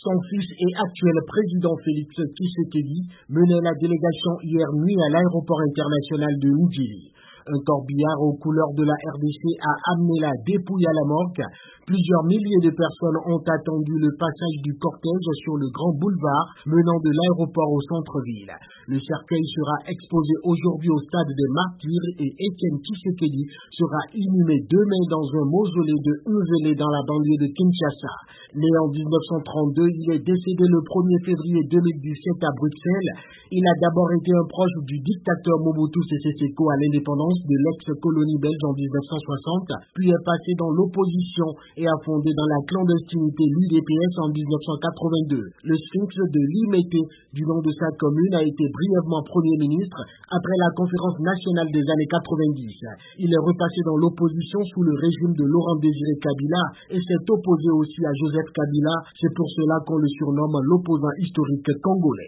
Son fils et actuel président Félix Tshisekedi menait la délégation hier nuit à l'aéroport international de Njili. Un corbillard aux couleurs de la RDC a amené la dépouille à la morgue. Plusieurs milliers de personnes ont attendu le passage du cortège sur le grand boulevard menant de l'aéroport au centre-ville. Le cercueil sera exposé aujourd'hui au stade des Martyrs et Étienne Tshisekedi sera inhumé demain dans un mausolée de Nzélé dans la banlieue de Kinshasa. Né en 1932, il est décédé le 1er février 2017 à Bruxelles. Il a d'abord été un proche du dictateur Mobutu Sese Seko à l'indépendance de l'ex-colonie belge en 1960, puis est passé dans l'opposition et a fondé dans la clandestinité l'UDPS en 1982. Le Sphinx de Limete, du nom de sa commune, a été brièvement Premier ministre après la conférence nationale des années 90. Il est repassé dans l'opposition sous le régime de Laurent Désiré Kabila et s'est opposé aussi à Joseph Kabila. C'est pour cela qu'on le surnomme l'opposant historique congolais.